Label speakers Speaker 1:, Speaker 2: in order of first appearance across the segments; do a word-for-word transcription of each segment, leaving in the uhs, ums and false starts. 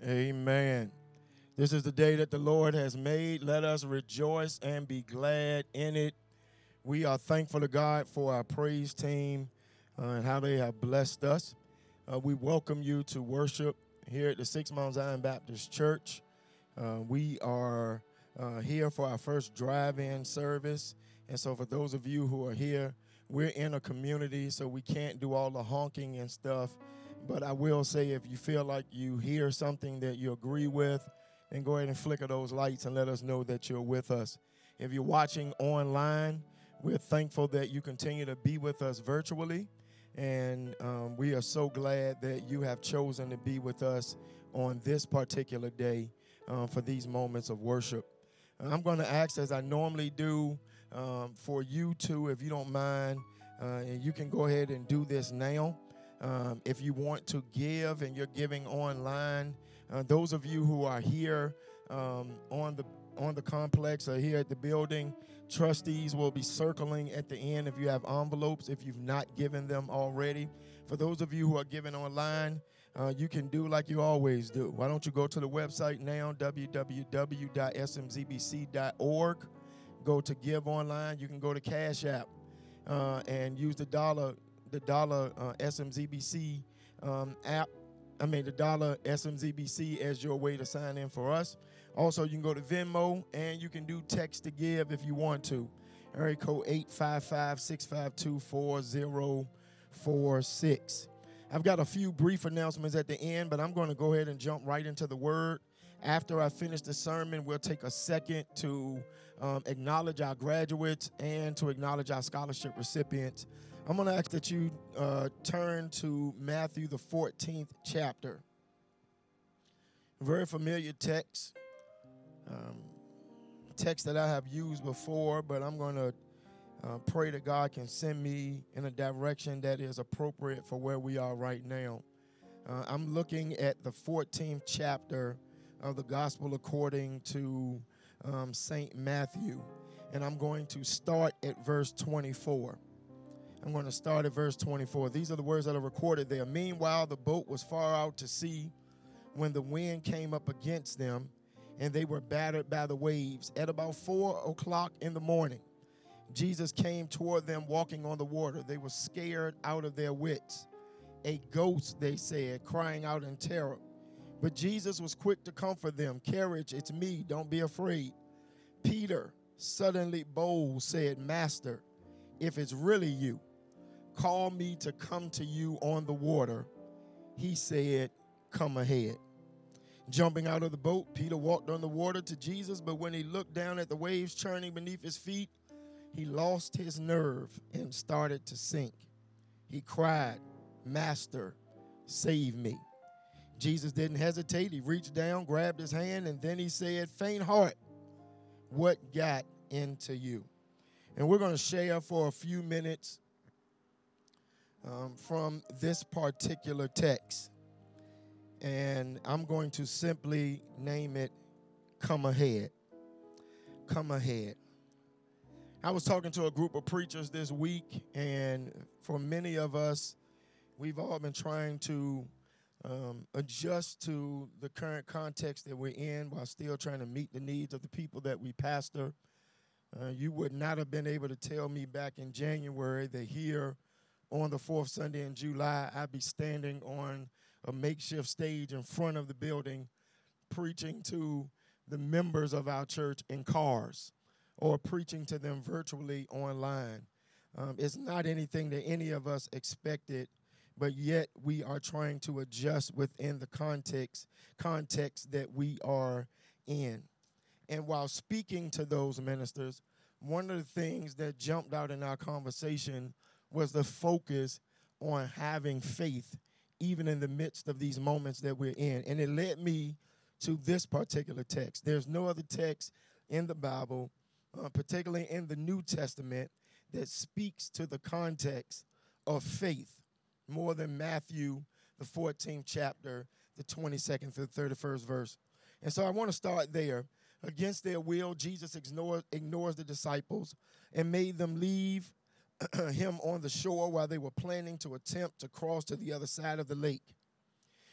Speaker 1: Amen. This is the day that the Lord has made. Let us rejoice and be glad in it. We are thankful to God for our praise team uh, and how they have blessed us. Uh, we welcome you to worship here at the Six Mount Zion Baptist Church. Uh, we are uh, here for our first drive-in service. And so for those of you who are here, we're in a community, so we can't do all the honking and stuff. But I will say, if you feel like you hear something that you agree with, then go ahead and flicker those lights and let us know that you're with us. If you're watching online, we're thankful that you continue to be with us virtually. And um, we are so glad that you have chosen to be with us on this particular day uh, for these moments of worship. And I'm going to ask, as I normally do, um, for you to, if you don't mind, uh, and you can go ahead and do this now. Um, if you want to give and you're giving online, uh, those of you who are here um, on the on the complex or here at the building, trustees will be circling at the end if you have envelopes, if you've not given them already. For those of you who are giving online, uh, you can do like you always do. Why don't you go to the website now, w w w dot s m z b c dot org. Go to Give Online. You can go to Cash App uh, and use the dollar the dollar uh, S M Z B C um, app, I mean the dollar S M Z B C as your way to sign in for us. Also, you can go to Venmo, and you can do text to give if you want to. Area code eight five five, six five two, four zero four six. I've got a few brief announcements at the end, but I'm going to go ahead and jump right into the word. After I finish the sermon, we'll take a second to um, acknowledge our graduates and to acknowledge our scholarship recipients. I'm going to ask that you uh, turn to Matthew, the fourteenth chapter. Very familiar text, um, text that I have used before, but I'm going to uh, pray that God can send me in a direction that is appropriate for where we are right now. Uh, I'm looking at the fourteenth chapter of the Gospel according to um, Saint Matthew, and I'm going to start at verse twenty-four. I'm going to start at verse twenty-four. These are the words that are recorded there. Meanwhile, the boat was far out to sea when the wind came up against them, and they were battered by the waves. At about four o'clock in the morning, Jesus came toward them walking on the water. They were scared out of their wits. A ghost, they said, crying out in terror. But Jesus was quick to comfort them. Courage, it's me, don't be afraid. Peter, suddenly bold, said, Master, if it's really you, call me to come to you on the water. He said, come ahead. Jumping out of the boat, Peter walked on the water to Jesus, but when he looked down at the waves churning beneath his feet, he lost his nerve and started to sink. He cried, Master, save me. Jesus didn't hesitate. He reached down, grabbed his hand, and then he said, faint heart, what got into you? And we're going to share for a few minutes um, from this particular text. And I'm going to simply name it, Come Ahead. Come Ahead. I was talking to a group of preachers this week, and for many of us, we've all been trying to um, adjust to the current context that we're in while still trying to meet the needs of the people that we pastor. Uh, you would not have been able to tell me back in January that here on the fourth Sunday in July, I'd be standing on a makeshift stage in front of the building preaching to the members of our church in cars or preaching to them virtually online. Um, it's not anything that any of us expected, but yet we are trying to adjust within the context, context that we are in. And while speaking to those ministers, one of the things that jumped out in our conversation was the focus on having faith, even in the midst of these moments that we're in. And it led me to this particular text. There's no other text in the Bible, uh, particularly in the New Testament, that speaks to the context of faith more than Matthew, the fourteenth chapter, the twenty-second through thirty-first verse. And so I want to start there. Against their will, Jesus ignores, ignores the disciples and made them leave him on the shore while they were planning to attempt to cross to the other side of the lake.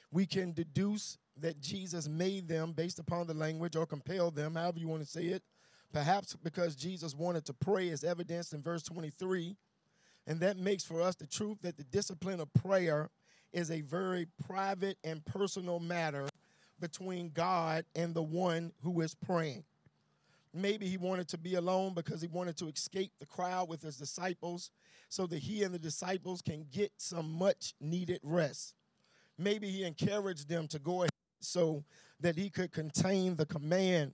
Speaker 1: We can deduce that Jesus made them based upon the language or compelled them, however you want to say it, perhaps because Jesus wanted to pray as evidenced in verse twenty-three. And that makes for us the truth that the discipline of prayer is a very private and personal matter between God and the one who is praying. Maybe he wanted to be alone because he wanted to escape the crowd with his disciples so that he and the disciples can get some much needed rest. Maybe he encouraged them to go ahead so that he could contain the command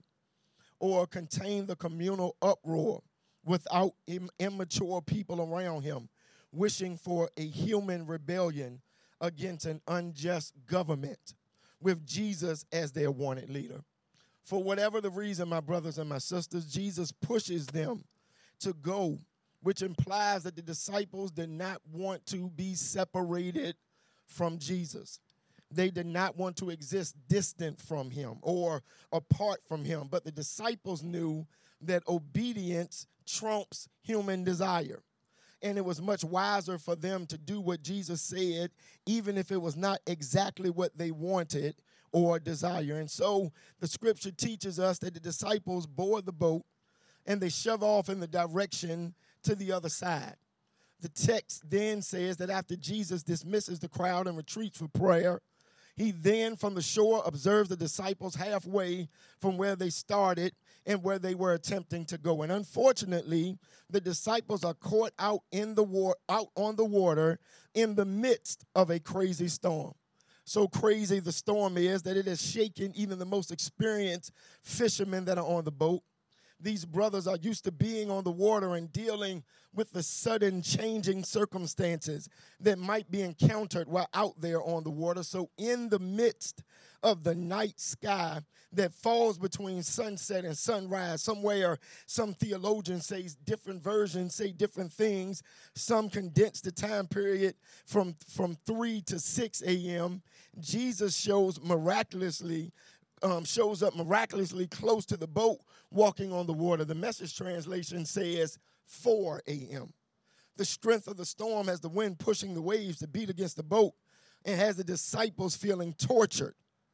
Speaker 1: or contain the communal uproar without im- immature people around him wishing for a human rebellion against an unjust government with Jesus as their wanted leader. For whatever the reason, my brothers and my sisters, Jesus pushes them to go, which implies that the disciples did not want to be separated from Jesus. They did not want to exist distant from him or apart from him. But the disciples knew that obedience trumps human desire. And it was much wiser for them to do what Jesus said, even if it was not exactly what they wanted or desire. And so the scripture teaches us that the disciples board the boat and they shove off in the direction to the other side. The text then says that after Jesus dismisses the crowd and retreats for prayer, he then from the shore observes the disciples halfway from where they started and where they were attempting to go. And unfortunately, the disciples are caught out in the war, out on the water in the midst of a crazy storm. So crazy the storm is that it has shaken even the most experienced fishermen that are on the boat. These brothers are used to being on the water and dealing with the sudden changing circumstances that might be encountered while out there on the water. So in the midst of the night sky that falls between sunset and sunrise, somewhere some theologians say different versions, say different things. Some condense the time period from, from three to six a.m. Jesus shows miraculously Um, shows up miraculously close to the boat walking on the water. The Message translation says four a.m. The strength of the storm has the wind pushing the waves to beat against the boat and has the disciples feeling tortured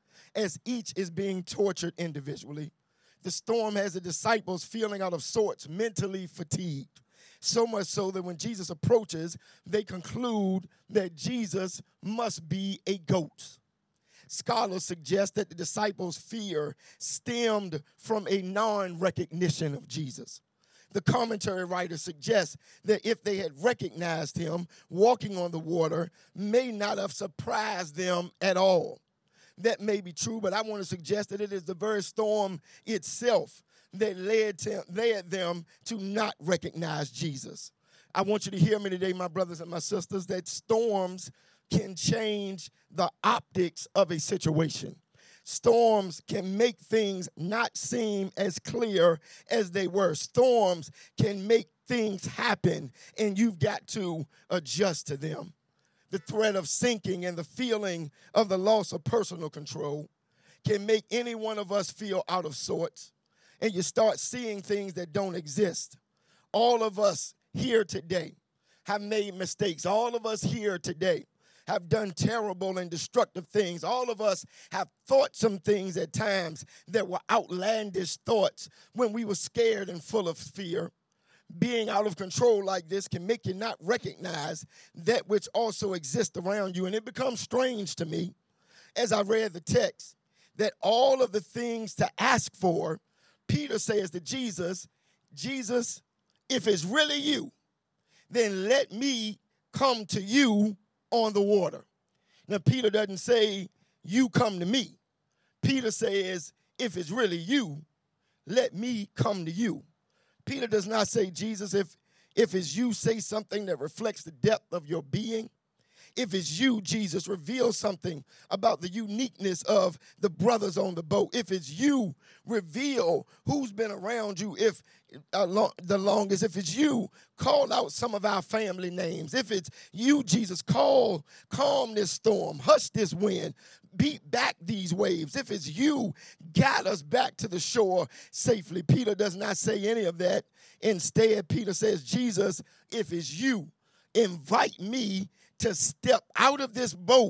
Speaker 1: as each is being tortured individually. The storm has the disciples feeling out of sorts, mentally fatigued. So much so that when Jesus approaches, they conclude that Jesus must be a ghost. Scholars suggest that the disciples' fear stemmed from a non-recognition of Jesus. The commentary writer suggests that if they had recognized him walking on the water, may not have surprised them at all. That may be true, but I want to suggest that it is the very storm itself that led, to, led them to not recognize Jesus. I want you to hear me today, my brothers and my sisters, that storms can change the optics of a situation. Storms can make things not seem as clear as they were. Storms can make things happen, and you've got to adjust to them. The threat of sinking and the feeling of the loss of personal control can make any one of us feel out of sorts, and you start seeing things that don't exist. All of us here today have made mistakes. All of us here today have done terrible and destructive things. All of us have thought some things at times that were outlandish thoughts when we were scared and full of fear. Being out of control like this can make you not recognize that which also exists around you. And it becomes strange to me as I read the text that all of the things to ask for, Peter says to Jesus, Jesus, if it's really you, then let me come to you on the water. Now, Peter doesn't say, you come to me. Peter says, if it's really you, let me come to you. Peter does not say, Jesus, if, if it's you, say something that reflects the depth of your being. If it's you, Jesus, reveal something about the uniqueness of the brothers on the boat. If it's you, reveal who's been around you if uh, lo- the longest. If it's you, call out some of our family names. If it's you, Jesus, call, calm this storm, hush this wind, beat back these waves. If it's you, guide us back to the shore safely. Peter does not say any of that. Instead, Peter says, Jesus, if it's you, invite me to step out of this boat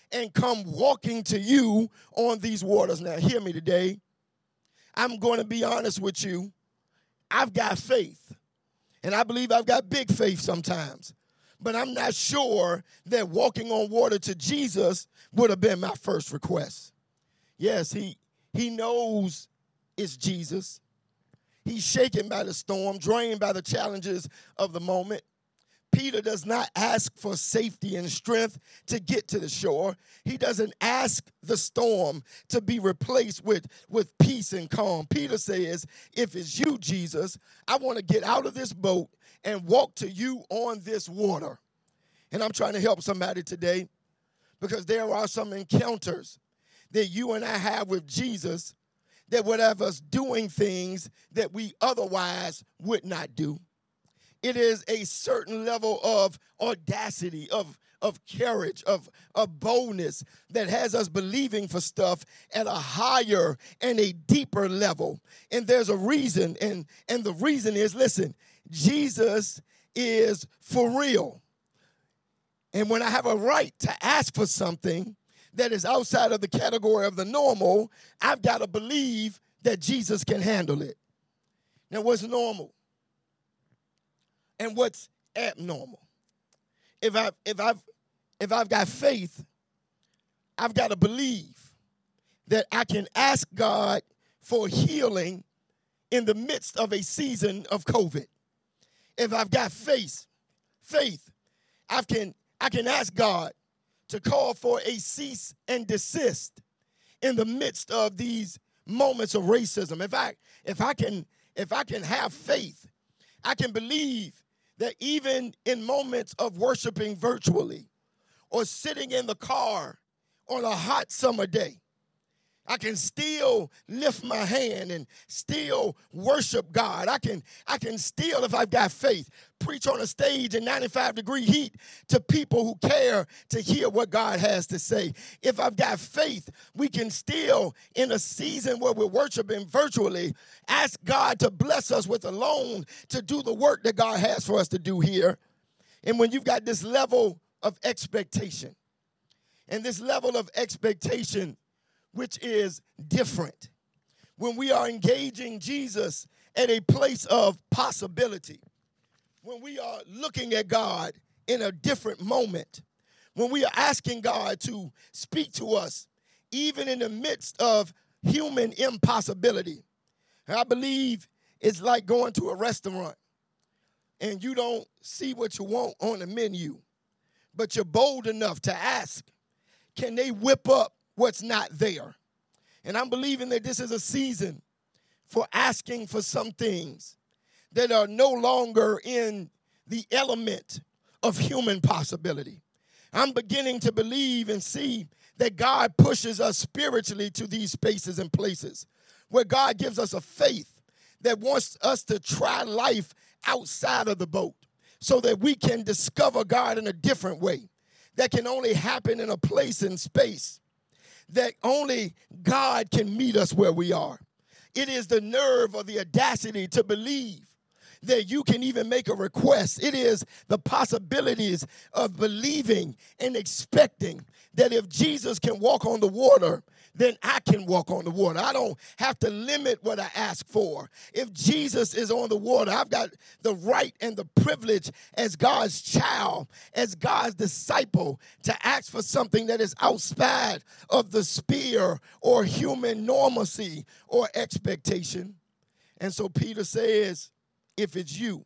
Speaker 1: and come walking to you on these waters. Now, hear me today. I'm going to be honest with you. I've got faith, and I believe I've got big faith sometimes. But I'm not sure that walking on water to Jesus would have been my first request. Yes, he, he knows it's Jesus. He's shaken by the storm, drained by the challenges of the moment. Peter does not ask for safety and strength to get to the shore. He doesn't ask the storm to be replaced with, with peace and calm. Peter says, if it's you, Jesus, I want to get out of this boat and walk to you on this water. And I'm trying to help somebody today because there are some encounters that you and I have with Jesus that would have us doing things that we otherwise would not do. It is a certain level of audacity, of, of courage, of, of boldness that has us believing for stuff at a higher and a deeper level. And there's a reason, and, and the reason is, listen, Jesus is for real. And when I have a right to ask for something that is outside of the category of the normal, I've got to believe that Jesus can handle it. Now, what's normal? And what's abnormal? If I've, if I've, if I've got faith, I've got to believe that I can ask God for healing in the midst of a season of COVID. If I've got faith, faith, I can, I can ask God to call for a cease and desist in the midst of these moments of racism. If I, if I can, if I can have faith, I can believe that even in moments of worshiping virtually or sitting in the car on a hot summer day, I can still lift my hand and still worship God. I can, I can still, if I've got faith, preach on a stage in ninety-five degree heat to people who care to hear what God has to say. If I've got faith, we can still, in a season where we're worshiping virtually, ask God to bless us with a loan to do the work that God has for us to do here. And when you've got this level of expectation, and this level of expectation which is different, when we are engaging Jesus at a place of possibility, when we are looking at God in a different moment, when we are asking God to speak to us, even in the midst of human impossibility. I believe it's like going to a restaurant and you don't see what you want on the menu, but you're bold enough to ask, can they whip up what's not there? And I'm believing that this is a season for asking for some things that are no longer in the element of human possibility. I'm beginning to believe and see that God pushes us spiritually to these spaces and places where God gives us a faith that wants us to try life outside of the boat so that we can discover God in a different way that can only happen in a place and space that only God can meet us where we are. It is the nerve or the audacity to believe that you can even make a request. It is the possibilities of believing and expecting that if Jesus can walk on the water, then I can walk on the water. I don't have to limit what I ask for. If Jesus is on the water, I've got the right and the privilege as God's child, as God's disciple, to ask for something that is outside of the sphere or human normalcy or expectation. And so Peter says, if it's you,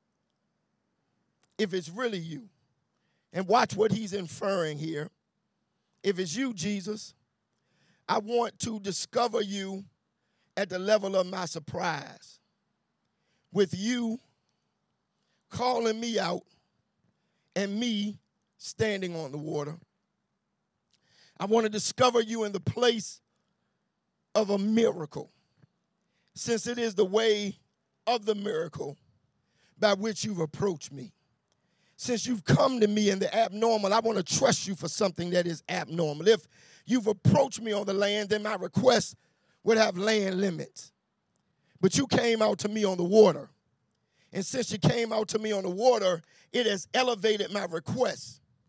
Speaker 1: if it's really you, and watch what he's inferring here. If it's you, Jesus, I want to discover you at the level of my surprise, with you calling me out and me standing on the water. I want to discover you in the place of a miracle, since it is the way of the miracle by which you've approached me. Since you've come to me in the abnormal, I want to trust you for something that is abnormal. If you've approached me on the land, then my request would have land limits. But you came out to me on the water. And since you came out to me on the water, it has elevated my request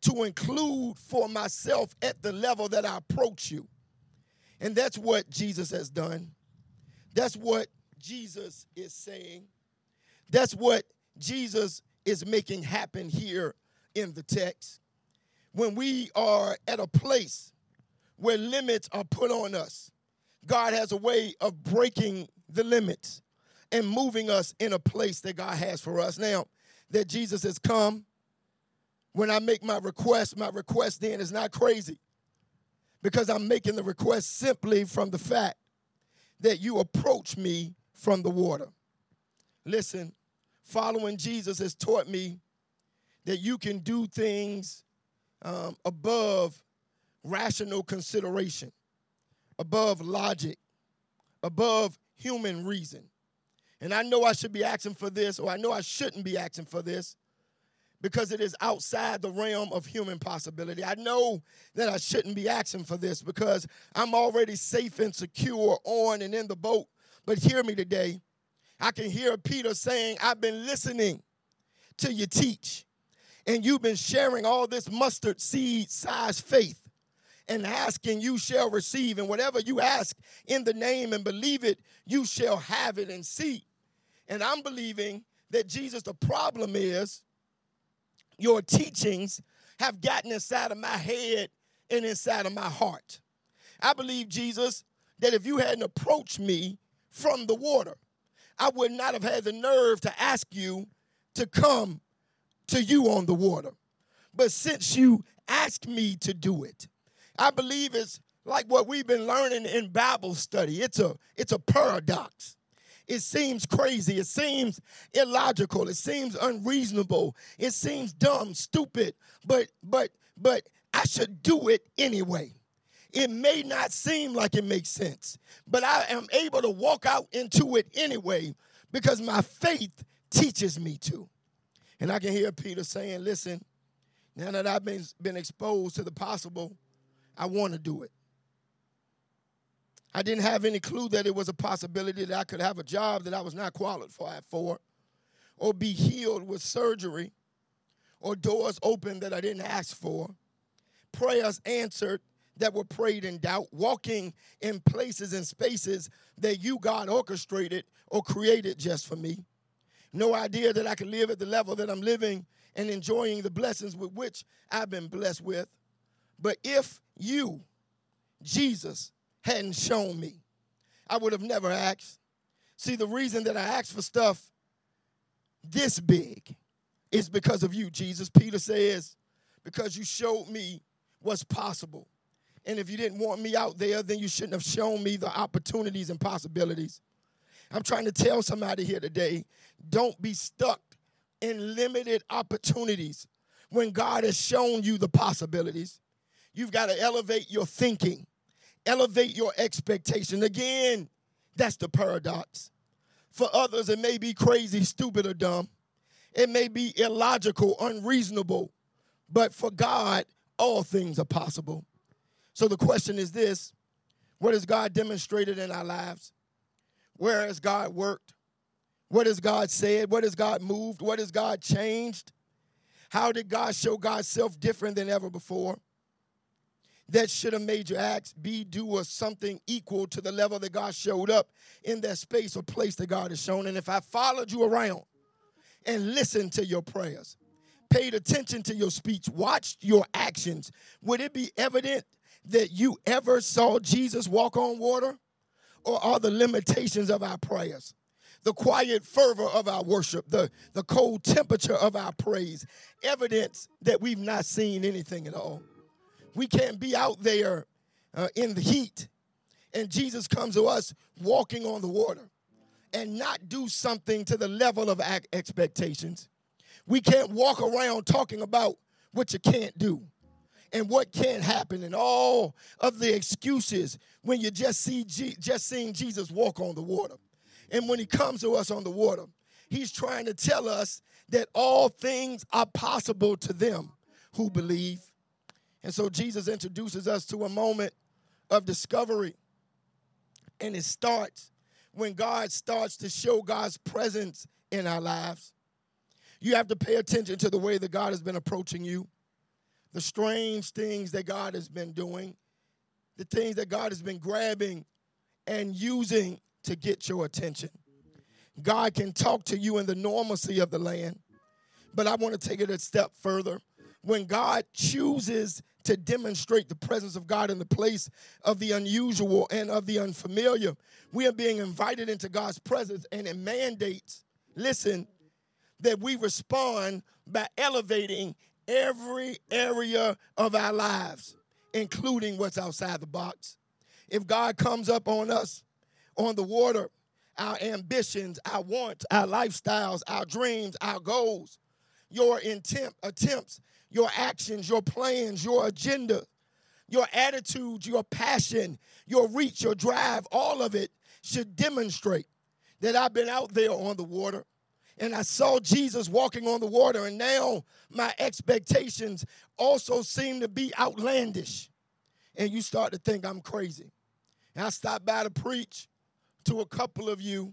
Speaker 1: to include for myself at the level that I approach you. And that's what Jesus has done. That's what Jesus is saying. That's what Jesus is making happen here in the text. When we are at a place where limits are put on us, God has a way of breaking the limits and moving us in a place that God has for us. Now that Jesus has come, when I make my request, my request then is not crazy, because I'm making the request simply from the fact that you approach me from the water. Listen, following Jesus has taught me that you can do things um, above rational consideration, above logic, above human reason. And I know I should be asking for this, or I know I shouldn't be asking for this, because it is outside the realm of human possibility. I know that I shouldn't be asking for this because I'm already safe and secure on and in the boat. But hear me today. I can hear Peter saying, I've been listening to you teach, and you've been sharing all this mustard seed size faith, and asking you shall receive, and whatever you ask in the name and believe it, you shall have it and see. And I'm believing that, Jesus, the problem is your teachings have gotten inside of my head and inside of my heart. I believe, Jesus, that if you hadn't approached me from the water, I would not have had the nerve to ask you to come to you on the water. But since you asked me to do it, I believe it's like what we've been learning in Bible study. It's a, it's a paradox. It seems crazy. It seems illogical. It seems unreasonable. It seems dumb, stupid, but but but I should do it anyway. It may not seem like it makes sense, but I am able to walk out into it anyway because my faith teaches me to. And I can hear Peter saying, listen, now that I've been, been exposed to the possible, I want to do it. I didn't have any clue that it was a possibility that I could have a job that I was not qualified for, or be healed with surgery, or doors open that I didn't ask for, prayers answered that were prayed in doubt, walking in places and spaces that you, God, orchestrated or created just for me. No idea that I could live at the level that I'm living and enjoying the blessings with which I've been blessed with. But if you, Jesus, hadn't shown me, I would have never asked. See, the reason that I asked for stuff this big is because of you, Jesus. Peter says, because you showed me what's possible. And if you didn't want me out there, then you shouldn't have shown me the opportunities and possibilities. I'm trying to tell somebody here today, don't be stuck in limited opportunities when God has shown you the possibilities. You've got to elevate your thinking, elevate your expectation. Again, that's the paradox. For others, it may be crazy, stupid, or dumb. It may be illogical, unreasonable. But for God, all things are possible. So the question is this: what has God demonstrated in our lives? Where has God worked? What has God said? What has God moved? What has God changed? How did God show God's self different than ever before? That should have made you ask, be, do, or something equal to the level that God showed up in that space or place that God has shown. And if I followed you around and listened to your prayers, paid attention to your speech, watched your actions, would it be evident that you ever saw Jesus walk on water? Or are the limitations of our prayers, the quiet fervor of our worship, the, the cold temperature of our praise, evidence that we've not seen anything at all? We can't be out there uh, in the heat, and Jesus comes to us walking on the water and not do something to the level of expectations. We can't walk around talking about what you can't do and what can't happen and all of the excuses when you just see G- just seeing Jesus walk on the water. And when he comes to us on the water, he's trying to tell us that all things are possible to them who believe. And so Jesus introduces us to a moment of discovery. And it starts when God starts to show God's presence in our lives. You have to pay attention to the way that God has been approaching you, the strange things that God has been doing, the things that God has been grabbing and using to get your attention. God can talk to you in the normalcy of the land, but I want to take it a step further. When God chooses to demonstrate the presence of God in the place of the unusual and of the unfamiliar, we are being invited into God's presence, and it mandates, listen, that we respond by elevating every area of our lives, including what's outside the box. If God comes up on us on the water, our ambitions, our wants, our lifestyles, our dreams, our goals, your intent, attempts, your actions, your plans, your agenda, your attitude, your passion, your reach, your drive, all of it should demonstrate that I've been out there on the water and I saw Jesus walking on the water, and now my expectations also seem to be outlandish. And you start to think I'm crazy. And I stopped by to preach to a couple of you.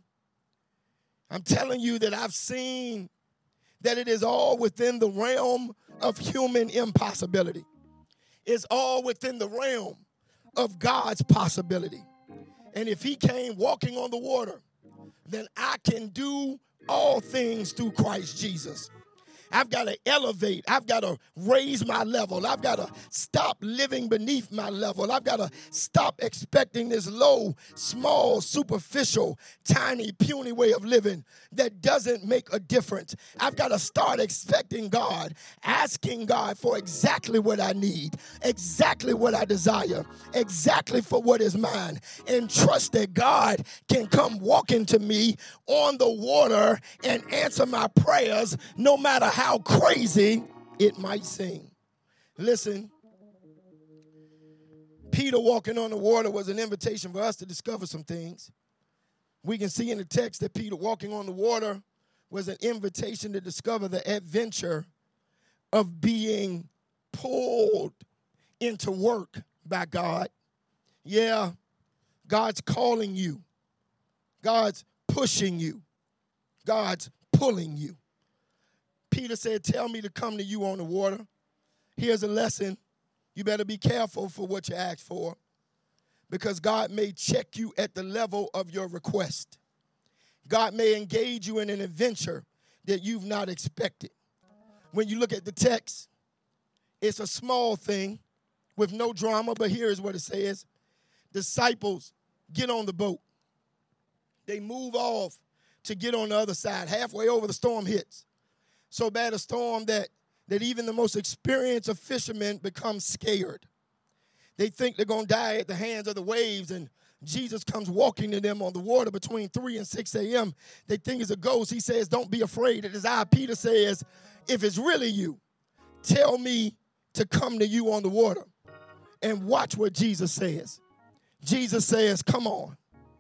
Speaker 1: I'm telling you that I've seen that it is all within the realm of human impossibility. It's all within the realm of God's possibility. And if he came walking on the water, then I can do all things through Christ Jesus. I've got to elevate. I've got to raise my level. I've got to stop living beneath my level. I've got to stop expecting this low, small, superficial, tiny, puny way of living that doesn't make a difference. I've got to start expecting God, asking God for exactly what I need, exactly what I desire, exactly for what is mine, and trust that God can come walking to me on the water and answer my prayers no matter how How crazy it might seem. Listen, Peter walking on the water was an invitation for us to discover some things. We can see in the text that Peter walking on the water was an invitation to discover the adventure of being pulled into work by God. Yeah, God's calling you. God's pushing you. God's pulling you. Peter said, tell me to come to you on the water. Here's a lesson. You better be careful for what you ask for, because God may check you at the level of your request. God may engage you in an adventure that you've not expected. When you look at the text, it's a small thing with no drama, but here's what it says. Disciples get on the boat. They move off to get on the other side. Halfway over, the storm hits. So bad a storm that, that even the most experienced of fishermen become scared. They think they're going to die at the hands of the waves, and Jesus comes walking to them on the water between three and six a.m. They think it's a ghost. He says, don't be afraid. It is I. Peter says, if it's really you, tell me to come to you on the water. And watch what Jesus says. Jesus says, come on.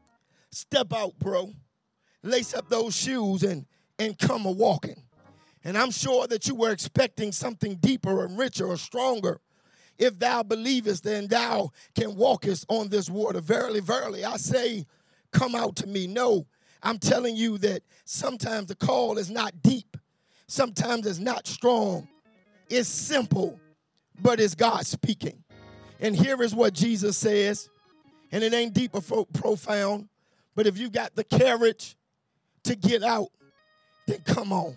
Speaker 1: Step out, bro. Lace up those shoes and, and come a-walking. And I'm sure that you were expecting something deeper and richer or stronger. If thou believest, then thou can walkest on this water. Verily, verily, I say, come out to me. No, I'm telling you that sometimes the call is not deep. Sometimes it's not strong. It's simple, but it's God speaking. And here is what Jesus says, and it ain't deep or profound, but if you got the courage to get out, then come on.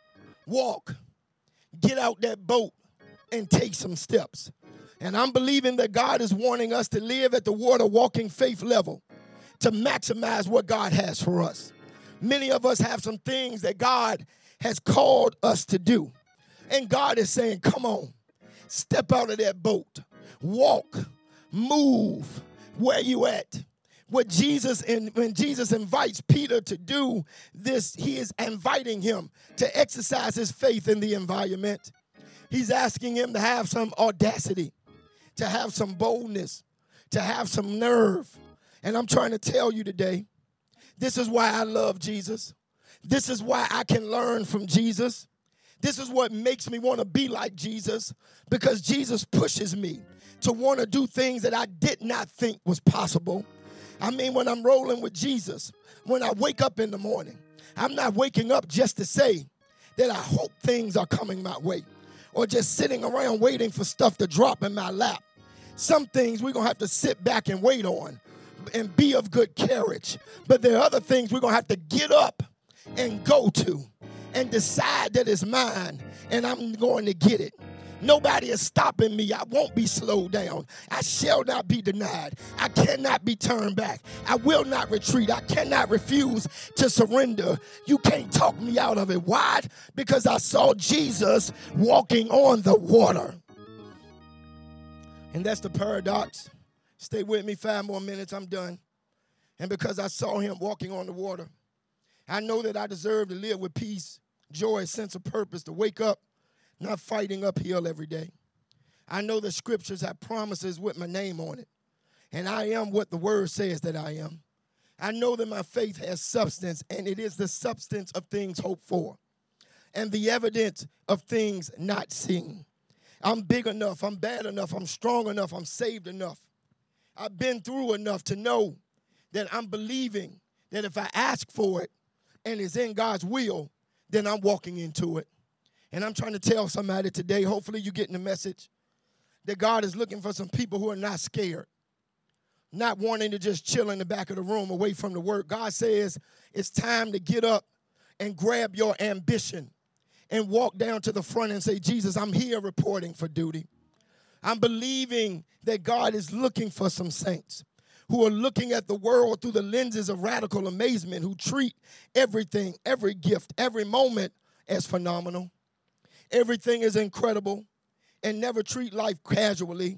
Speaker 1: Walk, get out that boat, and take some steps. And I'm believing that God is wanting us to live at the water walking faith level to maximize what God has for us. Many of us have some things that God has called us to do. And God is saying, come on, step out of that boat, walk, move, where you at? What Jesus and when Jesus invites Peter to do this, he is inviting him to exercise his faith in the environment. He's asking him to have some audacity, to have some boldness, to have some nerve. And I'm trying to tell you today, this is why I love Jesus. This is why I can learn from Jesus. This is what makes me want to be like Jesus, because Jesus pushes me to want to do things that I did not think was possible. I mean, when I'm rolling with Jesus, when I wake up in the morning, I'm not waking up just to say that I hope things are coming my way, or just sitting around waiting for stuff to drop in my lap. Some things we're going to have to sit back and wait on and be of good courage. But there are other things we're going to have to get up and go to and decide that it's mine and I'm going to get it. Nobody is stopping me. I won't be slowed down. I shall not be denied. I cannot be turned back. I will not retreat. I cannot refuse to surrender. You can't talk me out of it. Why? Because I saw Jesus walking on the water. And that's the paradox. Stay with me five more minutes. I'm done. And because I saw him walking on the water, I know that I deserve to live with peace, joy, sense of purpose, to wake up not fighting uphill every day. I know the scriptures have promises with my name on it, and I am what the word says that I am. I know that my faith has substance, and it is the substance of things hoped for and the evidence of things not seen. I'm big enough, I'm bad enough, I'm strong enough, I'm saved enough. I've been through enough to know that I'm believing that if I ask for it and it's in God's will, then I'm walking into it. And I'm trying to tell somebody today, hopefully you're getting the message, that God is looking for some people who are not scared, not wanting to just chill in the back of the room away from the work. God says it's time to get up and grab your ambition and walk down to the front and say, Jesus, I'm here reporting for duty. I'm believing that God is looking for some saints who are looking at the world through the lenses of radical amazement, who treat everything, every gift, every moment as phenomenal. Everything is incredible and never treat life casually.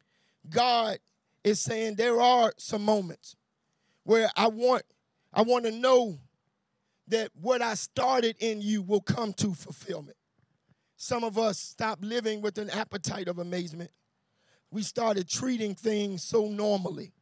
Speaker 1: God is saying there are some moments where I want, I want to know that what I started in you will come to fulfillment. Some of us stopped living with an appetite of amazement. We started treating things so normally,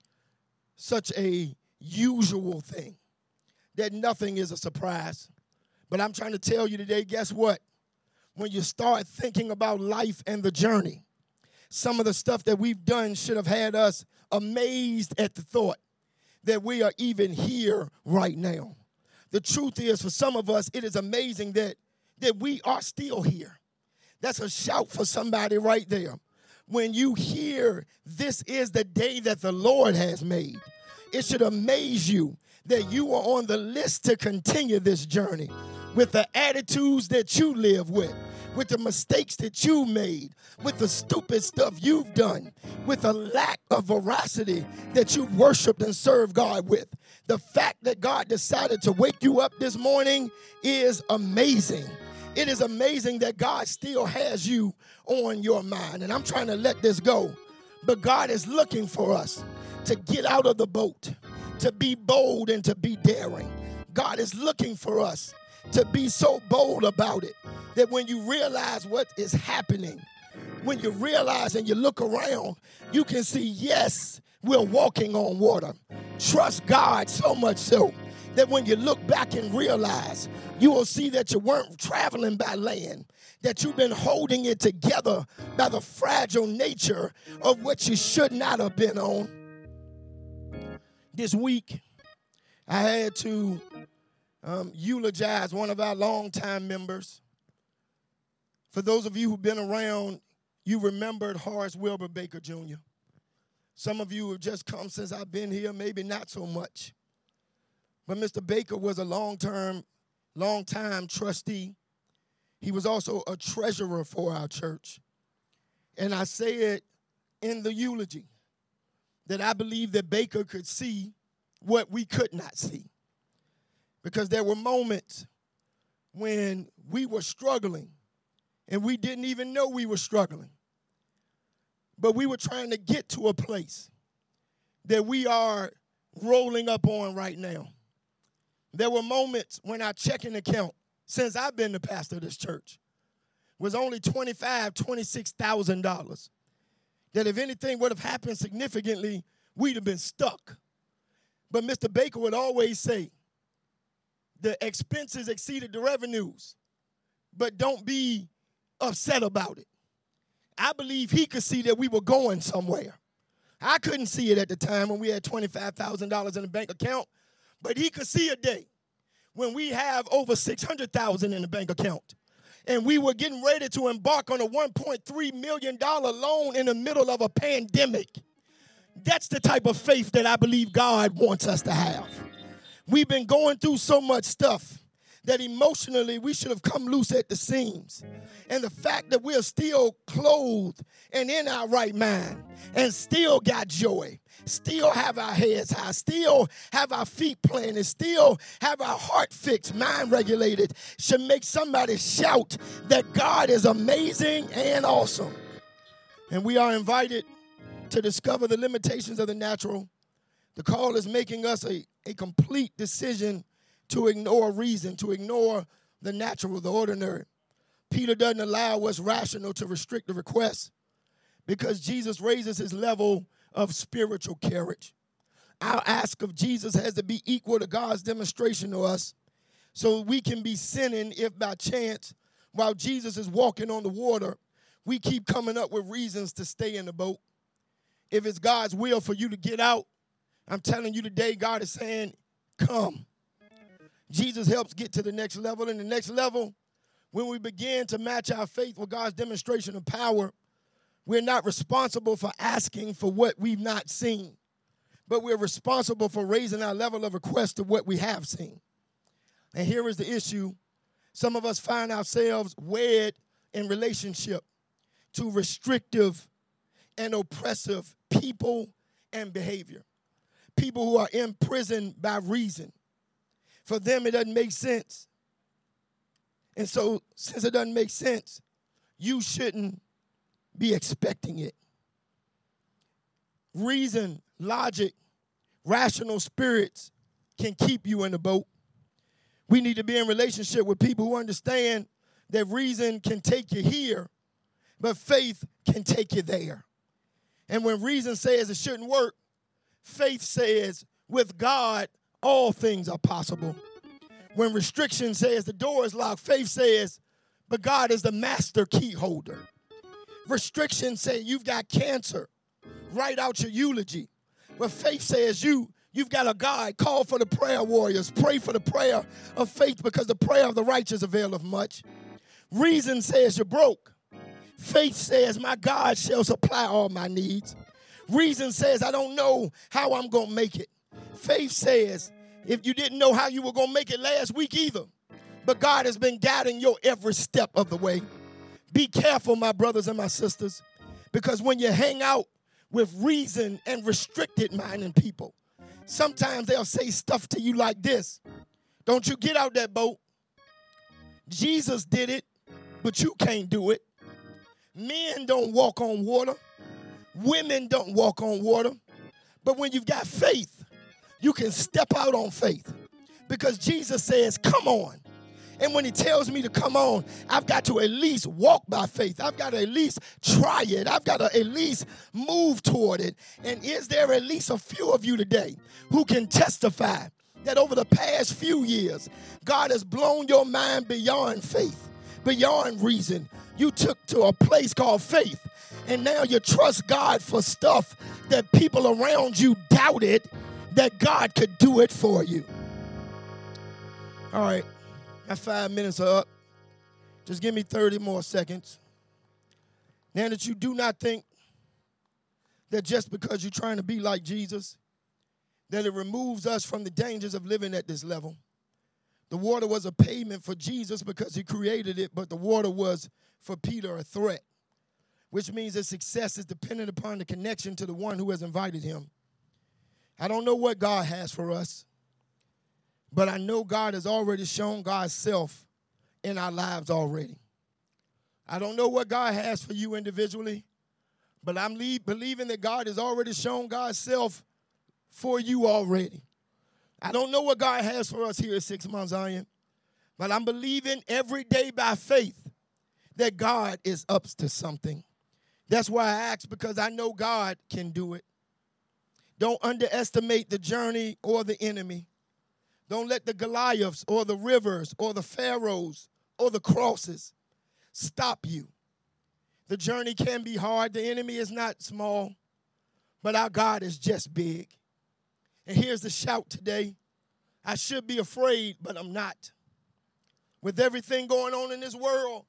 Speaker 1: such a usual thing, that nothing is a surprise. But I'm trying to tell you today, guess what? When you start thinking about life and the journey, some of the stuff that we've done should have had us amazed at the thought that we are even here right now. The truth is, for some of us, it is amazing that, that we are still here. That's a shout for somebody right there. When you hear, this is the day that the Lord has made, it should amaze you that you are on the list to continue this journey with the attitudes that you live with, with the mistakes that you made, with the stupid stuff you've done, with the lack of veracity that you've worshiped and served God with. The fact that God decided to wake you up this morning is amazing. It is amazing that God still has you on your mind. And I'm trying to let this go. But God is looking for us to get out of the boat, to be bold and to be daring. God is looking for us to be so bold about it that when you realize what is happening, when you realize and you look around, you can see, yes, we're walking on water. Trust God so much so that when you look back and realize, you will see that you weren't traveling by land, that you've been holding it together by the fragile nature of what you should not have been on. This week, I had to um, eulogize one of our longtime members. For those of you who've been around, you remembered Horace Wilbur Baker Junior Some of you have just come since I've been here, maybe not so much. But Mister Baker was a long-term, long-time trustee. He was also a treasurer for our church. And I say it in the eulogy that I believe that Baker could see what we could not see. Because there were moments when we were struggling and we didn't even know we were struggling. But we were trying to get to a place that we are rolling up on right now. There were moments when our checking account, since I've been the pastor of this church, was only twenty-five thousand dollars, twenty-six thousand dollars. That if anything would have happened significantly, we'd have been stuck. But Mister Baker would always say, the expenses exceeded the revenues, but don't be upset about it. I believe he could see that we were going somewhere. I couldn't see it at the time when we had twenty-five thousand dollars in the bank account, but he could see a day when we have over six hundred thousand dollars in the bank account. And we were getting ready to embark on a one point three million dollars loan in the middle of a pandemic. That's the type of faith that I believe God wants us to have. We've been going through so much stuff that emotionally we should have come loose at the seams. And the fact that we're still clothed and in our right mind and still got joy, still have our heads high, still have our feet planted, still have our heart fixed, mind regulated, should make somebody shout that God is amazing and awesome. And we are invited to discover the limitations of the natural. The call is making us a, a complete decision to ignore reason, to ignore the natural, the ordinary. Peter doesn't allow what's rational to restrict the request because Jesus raises his level of spiritual courage. Our ask of Jesus has to be equal to God's demonstration to us so we can be sinning if by chance, while Jesus is walking on the water, we keep coming up with reasons to stay in the boat. If it's God's will for you to get out, I'm telling you today, God is saying, come. Jesus helps get to the next level. And the next level, when we begin to match our faith with God's demonstration of power, we're not responsible for asking for what we've not seen, but we're responsible for raising our level of request to what we have seen. And here is the issue. Some of us find ourselves wed in relationship to restrictive and oppressive people and behavior. People who are imprisoned by reason. For them, it doesn't make sense. And so, since it doesn't make sense, you shouldn't be expecting it. Reason, logic, rational spirits can keep you in the boat. We need to be in relationship with people who understand that reason can take you here, but faith can take you there. And when reason says it shouldn't work, faith says with God, all things are possible. When restriction says the door is locked, faith says, but God is the master key holder. Restriction say you've got cancer, write out your eulogy. But faith says you, you've got a God, call for the prayer warriors, pray for the prayer of faith because the prayer of the righteous availeth much. Reason says you're broke. Faith says my God shall supply all my needs. Reason says I don't know how I'm going to make it. Faith says, if you didn't know how you were going to make it last week either, but God has been guiding your every step of the way. Be careful, my brothers and my sisters, because when you hang out with reason and restricted minded people, sometimes they'll say stuff to you like this. Don't you get out that boat. Jesus did it, but you can't do it. Men don't walk on water. Women don't walk on water. But when you've got faith, you can step out on faith because Jesus says, come on. And when he tells me to come on, I've got to at least walk by faith. I've got to at least try it. I've got to at least move toward it. And is there at least a few of you today who can testify that over the past few years, God has blown your mind beyond faith, beyond reason? You took to a place called faith, and now you trust God for stuff that people around you doubted that God could do it for you. All right, my five minutes are up. Just give me thirty more seconds. Now that you do not think that just because you're trying to be like Jesus, that it removes us from the dangers of living at this level. The water was a payment for Jesus because he created it, but the water was for Peter a threat, which means that success is dependent upon the connection to the one who has invited him. I don't know what God has for us, but I know God has already shown God's self in our lives already. I don't know what God has for you individually, but I'm leave, believing that God has already shown God's self for you already. I don't know what God has for us here at Six Mount Zion, but I'm believing every day by faith that God is up to something. That's why I ask, because I know God can do it. Don't underestimate the journey or the enemy. Don't let the Goliaths or the rivers or the Pharaohs or the crosses stop you. The journey can be hard. The enemy is not small, but our God is just big. And here's the shout today. I should be afraid, but I'm not. With everything going on in this world,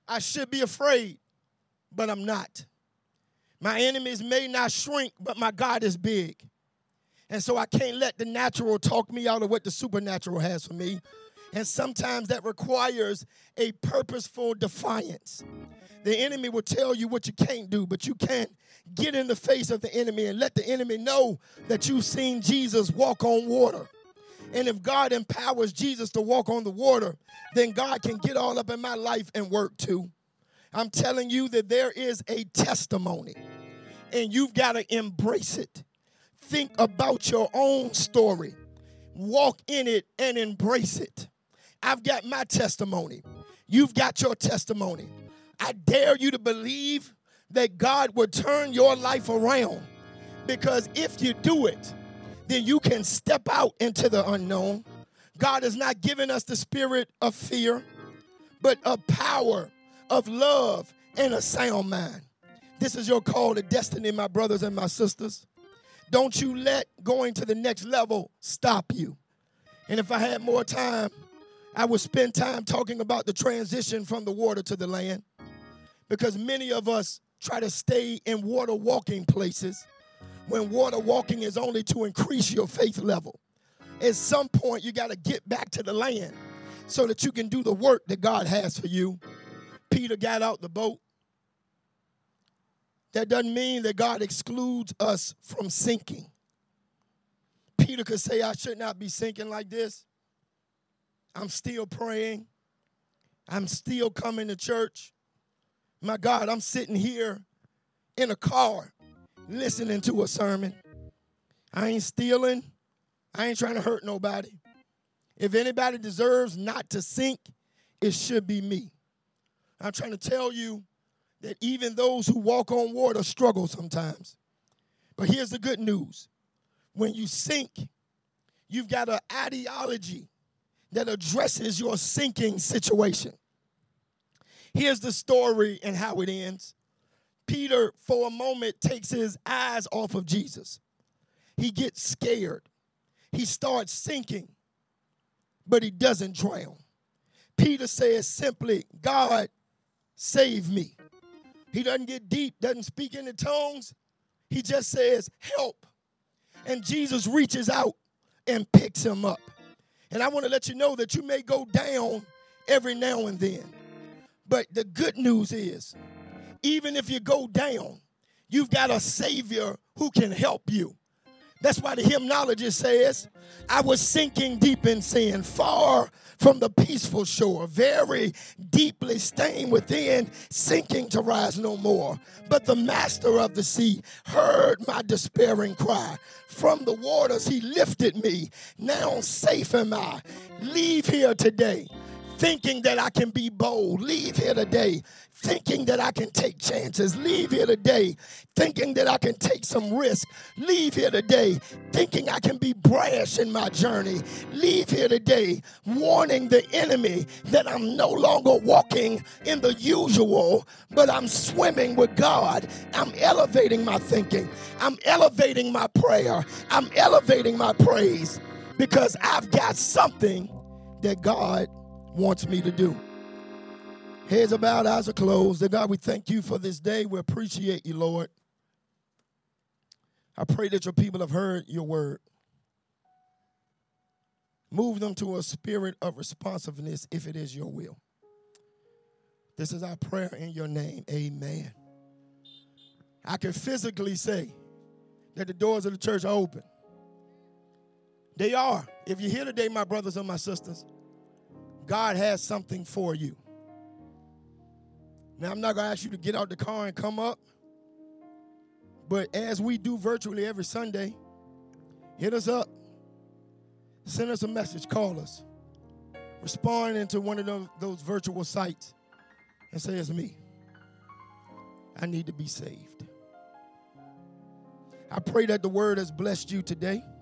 Speaker 1: I should be afraid, but I'm not. My enemies may not shrink, but my God is big. And so I can't let the natural talk me out of what the supernatural has for me. And sometimes that requires a purposeful defiance. The enemy will tell you what you can't do, but you can't get in the face of the enemy and let the enemy know that you've seen Jesus walk on water. And if God empowers Jesus to walk on the water, then God can get all up in my life and work too. I'm telling you that there is a testimony, and you've got to embrace it. Think about your own story. Walk in it and embrace it. I've got my testimony. You've got your testimony. I dare you to believe that God will turn your life around, because if you do it, then you can step out into the unknown. God has not given us the spirit of fear, but of power, of love, and a sound mind. This is your call to destiny, my brothers and my sisters. Don't you let going to the next level stop you. And if I had more time, I would spend time talking about the transition from the water to the land, because many of us try to stay in water walking places when water walking is only to increase your faith level. At some point, you got to get back to the land so that you can do the work that God has for you. Peter got out the boat. That doesn't mean that God excludes us from sinking. Peter could say, I should not be sinking like this. I'm still praying. I'm still coming to church. My God, I'm sitting here in a car listening to a sermon. I ain't stealing. I ain't trying to hurt nobody. If anybody deserves not to sink, it should be me. I'm trying to tell you that even those who walk on water struggle sometimes. But here's the good news. When you sink, you've got an ideology that addresses your sinking situation. Here's the story and how it ends. Peter, for a moment, takes his eyes off of Jesus. He gets scared. He starts sinking, but he doesn't drown. Peter says simply, God, save me. He doesn't get deep, doesn't speak in the tongues. He just says, help. And Jesus reaches out and picks him up. And I want to let you know that you may go down every now and then. But the good news is, even if you go down, you've got a Savior who can help you. That's why the hymnologist says, I was sinking deep in sin, far from the peaceful shore, very deeply stained within, sinking to rise no more. But the master of the sea heard my despairing cry. From the waters he lifted me. Now safe am I. Leave here today, thinking that I can be bold. Leave here today, thinking that I can take chances. Leave here today, thinking that I can take some risk. Leave here today, thinking I can be brash in my journey. Leave here today, warning the enemy that I'm no longer walking in the usual, but I'm swimming with God. I'm elevating my thinking. I'm elevating my prayer. I'm elevating my praise, because I've got something that God wants me to do. Heads are bowed, eyes are closed. And God, we thank you for this day. We appreciate you, Lord. I pray that your people have heard your word. Move them to a spirit of responsiveness if it is your will. This is our prayer in your name. Amen. I can physically say that the doors of the church are open. They are. If you're here today, my brothers and my sisters, God has something for you. Now, I'm not going to ask you to get out the car and come up, but as we do virtually every Sunday, hit us up, send us a message, call us, respond into one of those, those virtual sites and say, it's me. I need to be saved. I pray that the word has blessed you today.